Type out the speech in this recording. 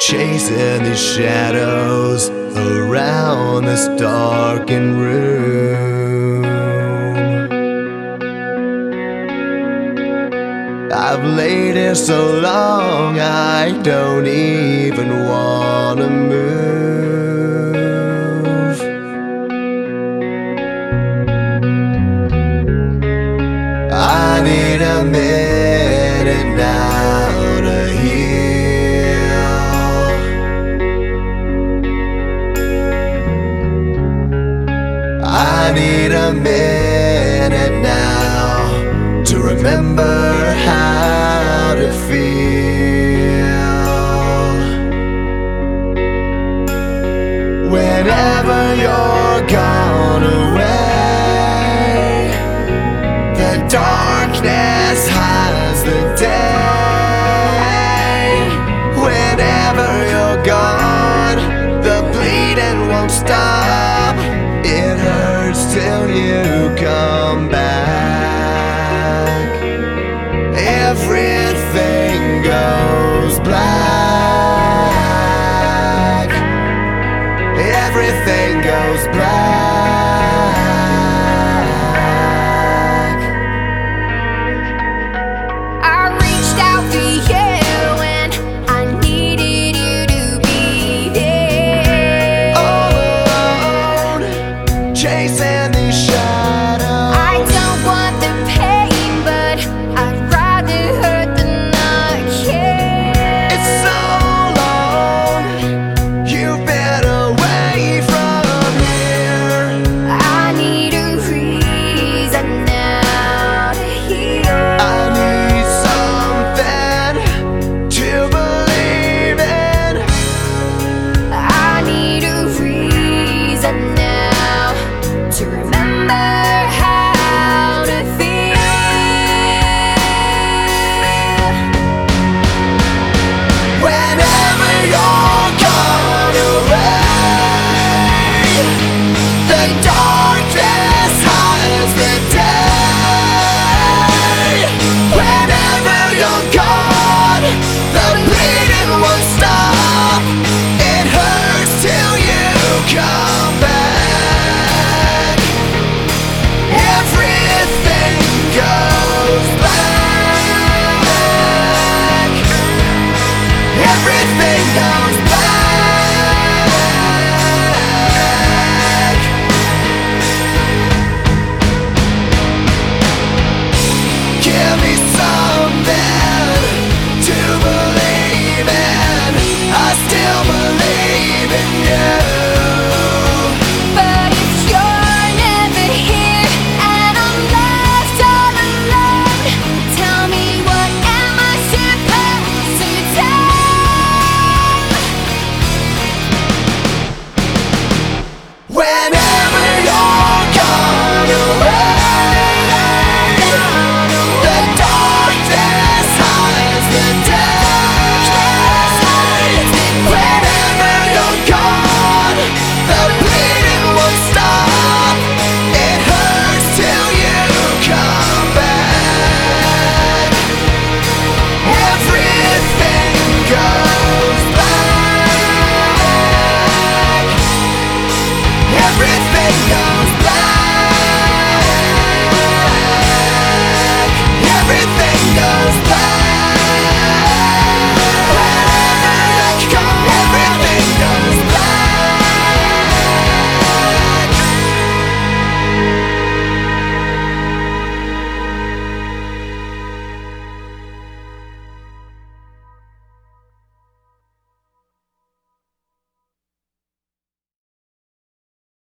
chasing these shadows around this darkened room. I've laid here so long I don't even wanna move. I need a minute now to heal. I need a minute now to remember how to feel. Whenever you're gone away, the darkness hides the day. Whenever you're gone, the bleeding won't stop. It hurts till you come back.